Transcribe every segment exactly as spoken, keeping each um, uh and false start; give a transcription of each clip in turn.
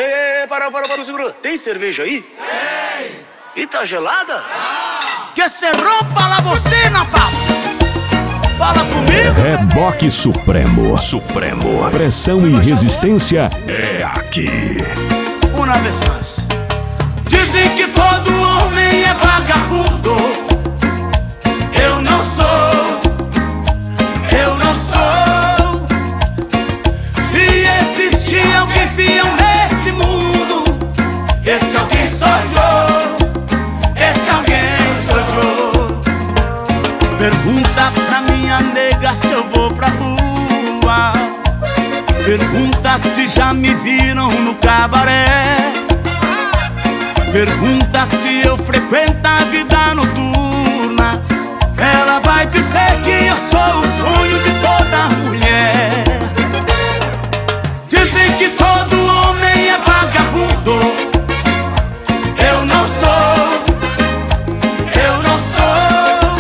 Ei, para, para, para, segura. Tem cerveja aí? Tem. E tá gelada? Ah. Que se rompa la bocina, papo. Fala comigo. Reboque Supremo. Supremo. Pressão e resistência é aqui. Uma vez mais. Dizem que todo homem é vagabundo. Eu não sou. Eu não sou. Se existir alguém fiel nesse mundo, esse alguém sou eu. Esse alguém sou eu. Pergunta pra minha nega se eu vou pra rua. Pergunta se já me viram no cabaré. Pergunta se eu frequento a vida noturna. Ela vai dizer que eu sou o sonho de toda mulher. Dizem que todo homem é vagabundo. Eu não sou. Eu não sou.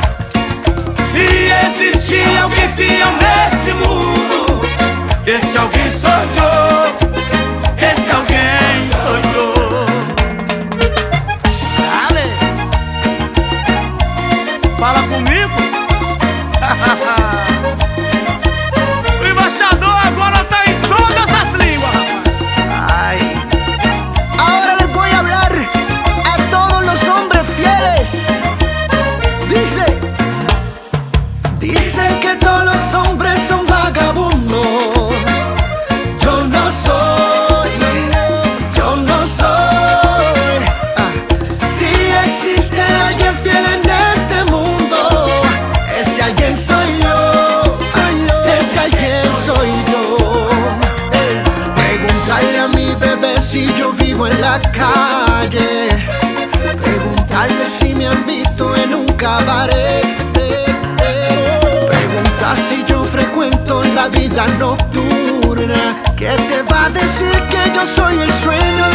Se existir alguém fiel nesse mundo, esse alguém sou eu. Esse alguém sou eu. Fala comigo. O embaixador agora tá em todas as línguas, rapaz. Ay. Ahora les voy a hablar a todos los hombres fieles. Dice, dicen que todos los hombres son vagabundos. Yo no soy, yo no soy. Ah. Si existe alguien fiel en este mundo, ese alguien soy yo, ese alguien soy yo. Ey, pregúntale a mi bebé si yo vivo en la calle. Preguntarle si me han visto en un cabaret. Pregunta si yo frecuento la vida nocturna. ¿Qué te va a decir que yo soy el sueño